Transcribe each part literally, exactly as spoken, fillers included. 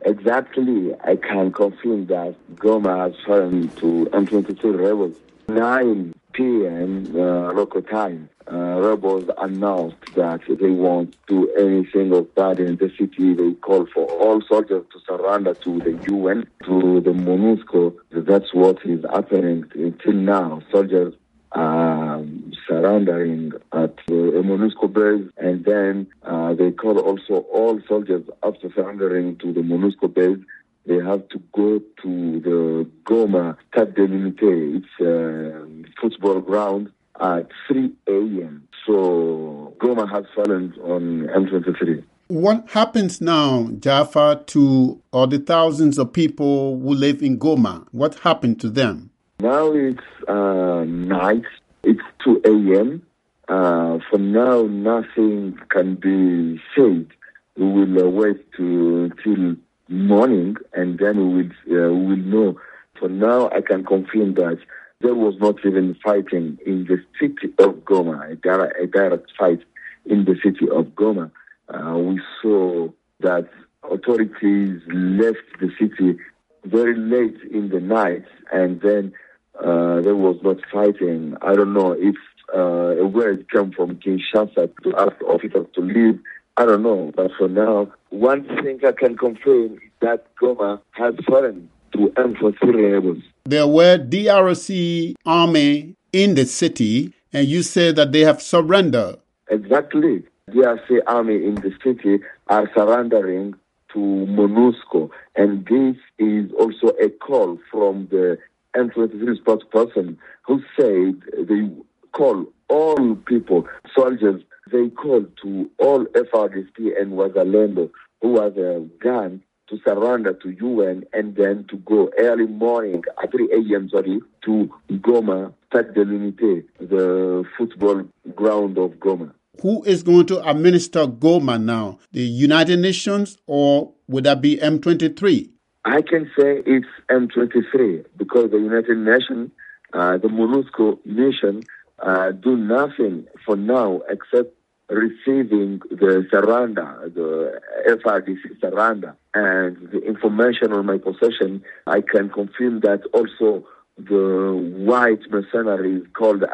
Exactly, I can confirm that Goma has fallen to M twenty-three rebels. nine p.m. Uh, local time, uh, rebels announced that they won't do anything of that in the city. They call for all soldiers to surrender to the U N, to the MONUSCO. That's what is happening until now. Soldiers are surrendering at the MONUSCO base, and then uh, they call also all soldiers after surrendering to the MONUSCO base. They have to go to the Goma Stade de l'Unité. It's a football ground at three a.m. So Goma has fallen on M twenty-three. What happens now, Jaffa, to all the thousands of people who live in Goma? What happened to them? Now it's uh, night. It's two a.m. Uh, for now, nothing can be said. We will uh, wait to, till morning, and then we will, uh, we will know. For now, I can confirm that there was not even fighting in the city of Goma, a direct, a direct fight in the city of Goma. Uh, we saw that authorities left the city very late in the night, and then uh, there was not fighting. I don't know if uh, a word came from Kinshasa to ask officers to leave. I don't know, but for now, one thing I can confirm is that Goma has fallen to M twenty-three rebels. There were D R C army in the city, and you said that they have surrendered. Exactly. D R C army in the city are surrendering to MONUSCO, and this is also a call from the M twenty-three spokesperson who said they call all people, soldiers, they call to all F R D C and Wazalendo who has a gun to surrender to U N and then to go early morning at three a.m. sorry, to Goma, Stade de l'Unité, the football ground of Goma. Who is going to administer Goma now? The United Nations, or would that be M twenty-three? I can say it's M twenty-three because the United Nations, uh, the MONUSCO mission, uh, do nothing for now except receiving the surrender, the F R D C surrender. And the information on my possession, I can confirm that also the white mercenaries called uh,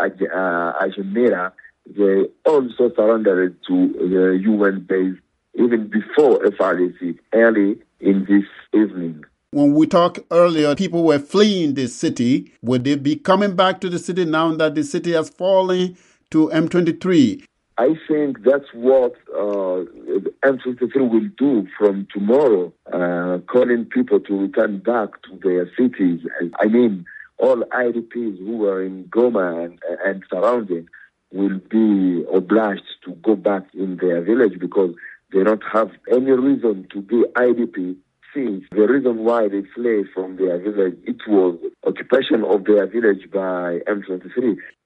Ajimera, they also surrendered to the U N base even before F R D C, early in this evening. When we talked earlier, people were fleeing the city. Would they be coming back to the city now that the city has fallen to M twenty-three? I think that's what uh, M twenty-three will do from tomorrow, uh, calling people to return back to their cities. I mean, all I D Ps who were in Goma and, and surrounding will be obliged to go back in their village because they don't have any reason to be I D P. Since the reason why they fled from their village, it was occupation of their village by M twenty-three.